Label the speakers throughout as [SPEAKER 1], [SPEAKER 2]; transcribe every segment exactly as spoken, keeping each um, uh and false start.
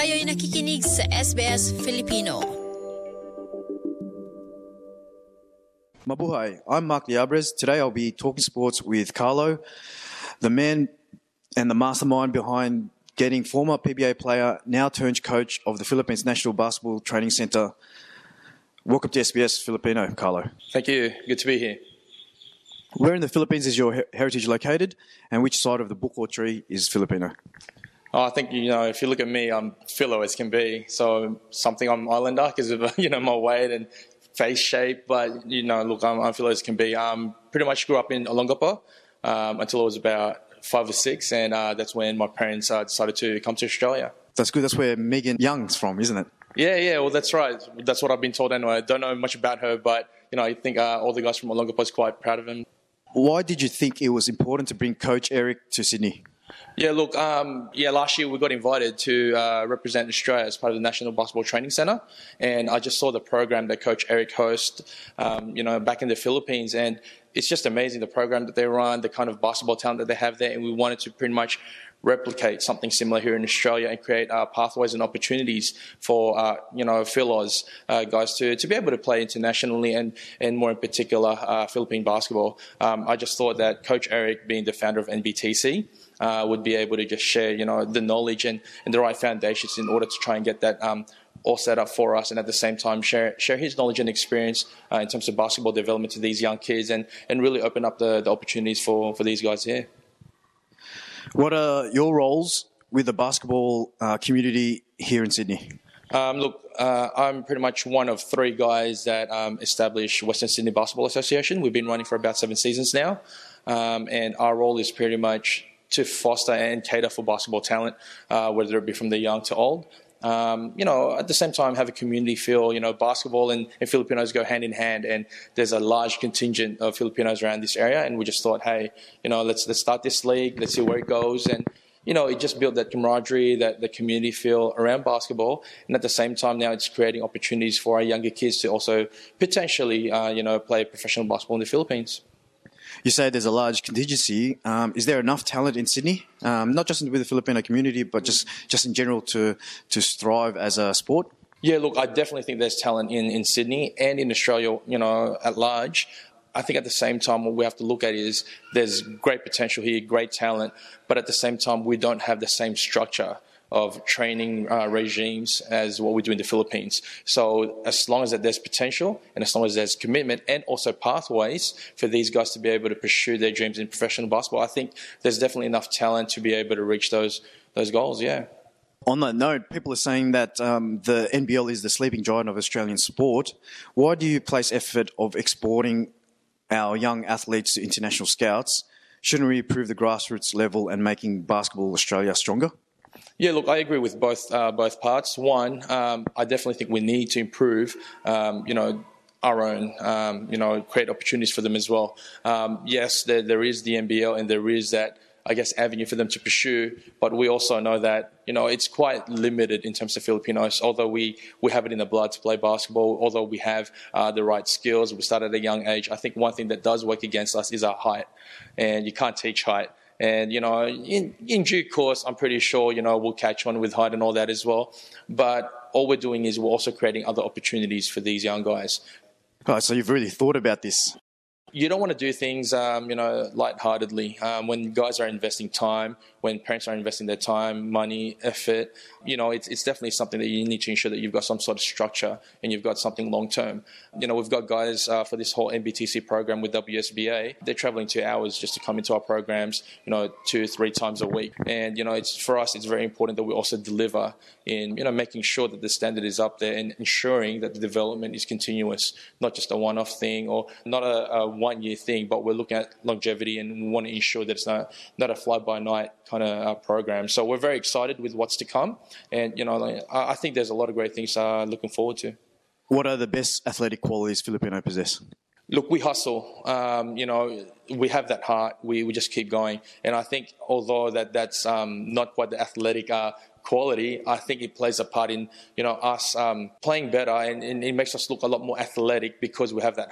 [SPEAKER 1] Kayo'y nakikinig sa S B S Filipino.
[SPEAKER 2] Mabuhay, I'm Mark Liabres. Today I'll be talking sports with Carlo, the man and the mastermind behind getting former P B A player, now turned coach of the Philippines National Basketball Training Centre. Welcome to S B S Filipino, Carlo.
[SPEAKER 3] Thank you. Good to be here.
[SPEAKER 2] Where in the Philippines is your heritage located, and which side of the bukor tree is Filipino?
[SPEAKER 3] Oh, I think, you know, if you look at me, I'm Philo as can be. So something I'm Islander because of, you know, my weight and face shape. But, you know, look, I'm, I'm Philo as can be. Um, pretty much grew up in Olongapo um, until I was about five or six. And uh, that's when my parents uh, decided to come to Australia.
[SPEAKER 2] That's good. That's where Megan Young's from, isn't it?
[SPEAKER 3] Yeah, yeah. Well, that's right. That's what I've been told anyway. I don't know much about her, but, you know, I think uh, all the guys from Olongapo is quite proud of him.
[SPEAKER 2] Why did you think it was important to bring Coach Eric to Sydney?
[SPEAKER 3] Yeah, look, um, yeah, last year we got invited to uh, represent Australia as part of the National Basketball Training Centre, and I just saw the program that Coach Eric hosts, um, you know, back in the Philippines, and it's just amazing, the program that they run, the kind of basketball talent that they have there, and we wanted to pretty much replicate something similar here in Australia and create uh, pathways and opportunities for, uh, you know, Philos uh, guys to, to be able to play internationally and, and more in particular, uh, Philippine basketball. Um, I just thought that Coach Eric, being the founder of N B T C, uh, would be able to just share, you know, the knowledge and, and the right foundations in order to try and get that um, all set up for us, and at the same time share share his knowledge and experience uh, in terms of basketball development to these young kids and, and really open up the, the opportunities for, for these guys here.
[SPEAKER 2] What are your roles with the basketball uh, community here in Sydney?
[SPEAKER 3] Um, look, uh, I'm pretty much one of three guys that um, established Western Sydney Basketball Association. We've been running for about seven seasons now, um, and our role is pretty much to foster and cater for basketball talent, uh, whether it be from the young to old. Um, you know, at the same time, have a community feel. You know, basketball and, and Filipinos go hand in hand, and there's a large contingent of Filipinos around this area. And we just thought, hey, you know, let's let's start this league. Let's see where it goes. And you know, it just built that camaraderie, that the community feel around basketball. And at the same time, now it's creating opportunities for our younger kids to also potentially, uh, you know, play professional basketball in the Philippines.
[SPEAKER 2] You say there's a large contingency. Um, is there enough talent in Sydney, um, not just with the Filipino community, but just, just in general to to thrive as a sport?
[SPEAKER 3] Yeah, look, I definitely think there's talent in, in Sydney and in Australia, you know, at large. I think at the same time, what we have to look at is there's great potential here, great talent, but at the same time, we don't have the same structure of training uh, regimes as what we do in the Philippines. So as long as that there's potential and as long as there's commitment and also pathways for these guys to be able to pursue their dreams in professional basketball, I think there's definitely enough talent to be able to reach those those goals, yeah.
[SPEAKER 2] On that note, people are saying that um, the N B L is the sleeping giant of Australian sport. Why do you place effort of exporting our young athletes to international scouts? Shouldn't we improve the grassroots level and making Basketball Australia stronger?
[SPEAKER 3] Yeah, look, I agree with both uh, both parts. One, um, I definitely think we need to improve, um, you know, our own, um, you know, create opportunities for them as well. Um, yes, there, there is the N B L and there is that, I guess, avenue for them to pursue, but we also know that, you know, it's quite limited in terms of Filipinos. Although we, we have it in the blood to play basketball, although we have uh, the right skills, we start at a young age. I think one thing that does work against us is our height, and you can't teach height. And, you know, in, in due course, I'm pretty sure, you know, we'll catch on with height and all that as well. But all we're doing is we're also creating other opportunities for these young guys.
[SPEAKER 2] Oh, so you've really thought about this.
[SPEAKER 3] You don't want to do things, um, you know, lightheartedly. Um, when guys are investing time, when parents are investing their time, money, effort, you know, it's, it's definitely something that you need to ensure that you've got some sort of structure and you've got something long-term. You know, we've got guys uh, for this whole N B T C program with W S B A. They're traveling two hours just to come into our programs, you know, two, three times a week. And, you know, it's for us, it's very important that we also deliver in, you know, making sure that the standard is up there and ensuring that the development is continuous, not just a one-off thing or not a, a one-year thing, but we're looking at longevity and we want to ensure that it's not, not a fly-by-night kind of uh, program. So we're very excited with what's to come. And, you know, like, I think there's a lot of great things uh, looking forward to.
[SPEAKER 2] What are the best athletic qualities Filipino possess?
[SPEAKER 3] Look, we hustle. Um, you know, we have that heart. We, we just keep going. And I think although that that's um, not quite the athletic uh, quality, I think it plays a part in, you know, us um, playing better, and, and it makes us look a lot more athletic because we have that heart.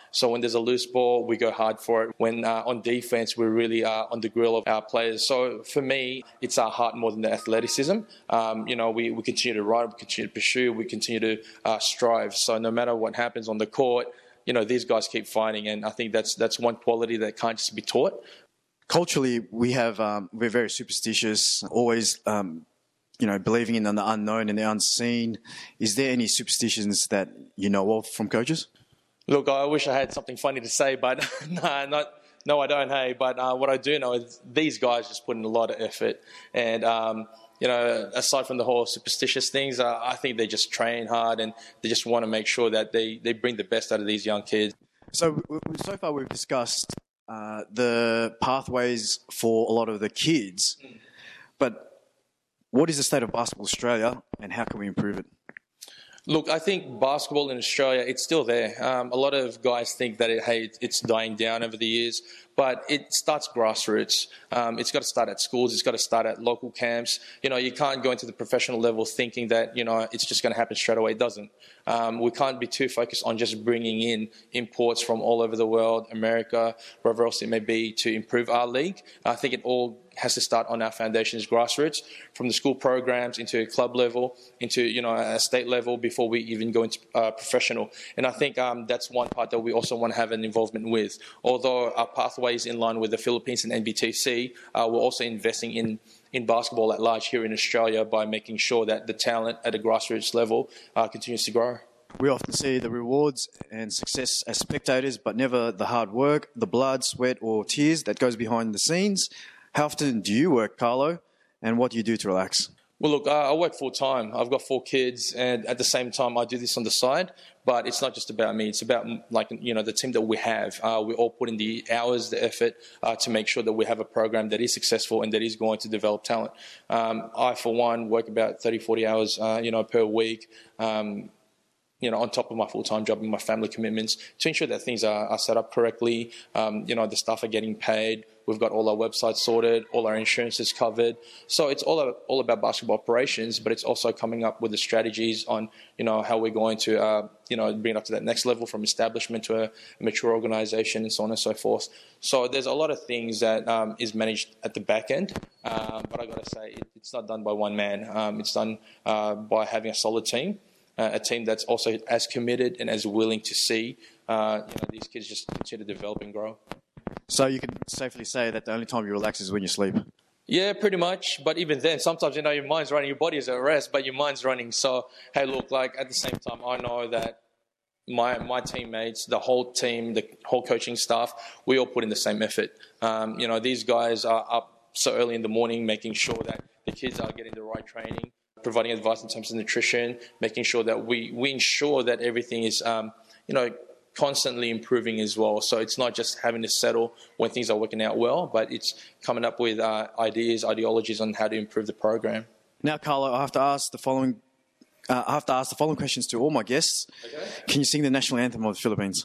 [SPEAKER 3] So when there's a loose ball, we go hard for it. When uh, on defense, we're really uh, on the grill of our players. So for me, it's our heart more than the athleticism. Um, you know, we, we continue to ride, we continue to pursue, we continue to uh, strive. So no matter what happens on the court, you know, these guys keep fighting, and I think that's that's one quality that can't just be taught.
[SPEAKER 2] Culturally, we have um, we're very superstitious, always um, you know believing in the unknown and the unseen. Is there any superstitions that you know of from coaches?
[SPEAKER 3] Look, I wish I had something funny to say, but no, not no, I don't. Hey, but uh, what I do know is these guys just put in a lot of effort, and um, you know, aside from the whole superstitious things, uh, I think they just train hard and they just want to make sure that they they bring the best out of these young kids.
[SPEAKER 2] So so far we've discussed Uh, the pathways for a lot of the kids. But what is the state of Basketball Australia and how can we improve it?
[SPEAKER 3] Look, I think basketball in Australia, it's still there. Um, a lot of guys think that, it, hey, it's dying down over the years, but it starts grassroots. Um, it's got to start at schools. It's got to start at local camps. You know, you can't go into the professional level thinking that, you know, it's just going to happen straight away. It doesn't. Um, we can't be too focused on just bringing in imports from all over the world, America, wherever else it may be, to improve our league. I think it all has to start on our foundations, grassroots, from the school programs into a club level, into you know a state level before we even go into uh, professional. And I think um, that's one part that we also want to have an involvement with. Although our pathway is in line with the Philippines and N B T C, uh, we're also investing in in basketball at large here in Australia by making sure that the talent at a grassroots level uh, continues to grow.
[SPEAKER 2] We often see the rewards and success as spectators, but never the hard work, the blood, sweat or tears that goes behind the scenes. How often do you work, Carlo, and what do you do to relax?
[SPEAKER 3] Well, look, I work full-time. I've got four kids, and at the same time, I do this on the side. But it's not just about me. It's about, like, you know, the team that we have. Uh, we all put in the hours, the effort uh, to make sure that we have a program that is successful and that is going to develop talent. Um, I, for one, work about thirty, forty hours, uh, you know, per week. Um, you know, on top of my full-time job and my family commitments to ensure that things are, are set up correctly. Um, you know, the staff are getting paid. We've got all our websites sorted, all our insurances covered. So it's all, all about basketball operations, but it's also coming up with the strategies on, you know, how we're going to, uh, you know, bring it up to that next level from establishment to a, a mature organization and so on and so forth. So there's a lot of things that um, is managed at the back end. Um, but I got to say, it, it's not done by one man. Um, it's done uh, by having a solid team. Uh, a team that's also as committed and as willing to see uh, you know, these kids just continue to develop and grow.
[SPEAKER 2] So you can safely say that the only time you relax is when you sleep?
[SPEAKER 3] Yeah, pretty much. But even then, sometimes, you know, your mind's running, your body is at rest, but your mind's running. So, hey, look, like at the same time, I know that my my teammates, the whole team, the whole coaching staff, we all put in the same effort. Um, you know, these guys are up so early in the morning making sure that the kids are getting the right training, providing advice in terms of nutrition, making sure that we, we ensure that everything is, um, you know, constantly improving as well. So it's not just having to settle when things are working out well, but it's coming up with uh, ideas, ideologies on how to improve the program.
[SPEAKER 2] Now, Carlo, I have to ask the following. Uh, I have to ask the following questions to all my guests. Okay. Can you sing the national anthem of the Philippines?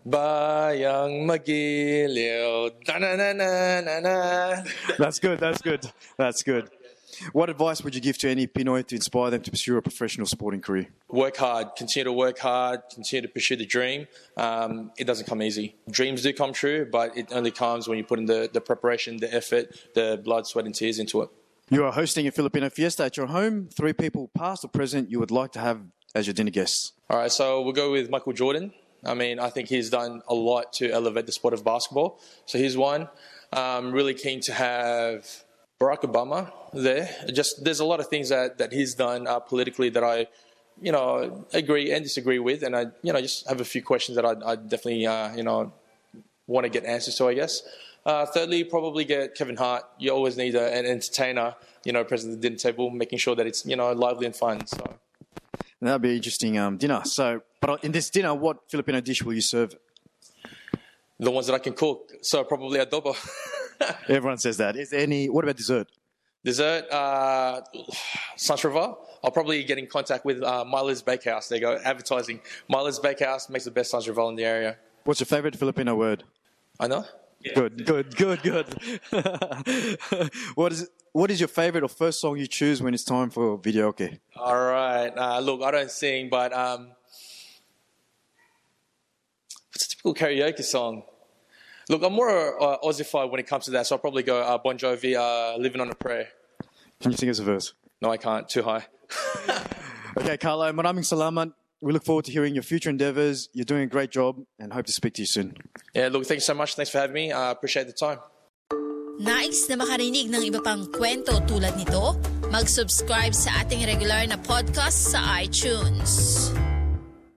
[SPEAKER 3] Bayang Magiliw, da-na-na-na-na-na.
[SPEAKER 2] That's good. That's good. That's good. What advice would you give to any Pinoy to inspire them to pursue a professional sporting career?
[SPEAKER 3] Work hard. Continue to work hard. Continue to pursue the dream. Um, it doesn't come easy. Dreams do come true, but it only comes when you put in the, the preparation, the effort, the blood, sweat and tears into it.
[SPEAKER 2] You are hosting a Filipino fiesta at your home. Three people, past or present, you would like to have as your dinner guests.
[SPEAKER 3] All right, so we'll go with Michael Jordan. I mean, I think he's done a lot to elevate the sport of basketball. So he's one. I'm really keen to have Barack Obama there. Just there's a lot of things that, that he's done uh, politically that I, you know, agree and disagree with, and I, you know, just have a few questions that I, I definitely, uh, you know, want to get answers to, I guess. Uh, thirdly, probably get Kevin Hart. You always need a, an entertainer, you know, present at the dinner table, making sure that it's, you know, lively and fun. So
[SPEAKER 2] that'll be an interesting um, dinner. So, but in this dinner, what Filipino dish will you serve?
[SPEAKER 3] The ones that I can cook. So probably adobo.
[SPEAKER 2] Everyone says that. Is there any? What about dessert?
[SPEAKER 3] Dessert, uh, Sans River. I'll probably get in contact with uh, Milo's Bakehouse. There you go, advertising. Milo's Bakehouse makes the best Sans River in the area.
[SPEAKER 2] What's your favorite Filipino word?
[SPEAKER 3] I know.
[SPEAKER 2] Yeah. Good, good, good, good. What is What is your favorite or first song you choose when it's time for videoke?
[SPEAKER 3] All right. Uh, look, I don't sing, but um, What's a typical karaoke song? Look, I'm more uh, Aussified when it comes to that, so I'll probably go uh, Bon Jovi, uh, Living on a Prayer.
[SPEAKER 2] Can you sing us a verse?
[SPEAKER 3] No, I can't. Too high.
[SPEAKER 2] Okay, Carlo, maraming salamat. We look forward to hearing your future endeavours. You're doing a great job and hope to speak to you soon.
[SPEAKER 3] Yeah, look, thanks so much. Thanks for having me. I uh, appreciate the time.
[SPEAKER 1] Nais na makarinig ng iba pang kwento tulad nito? Mag-subscribe sa ating regular na podcast sa iTunes.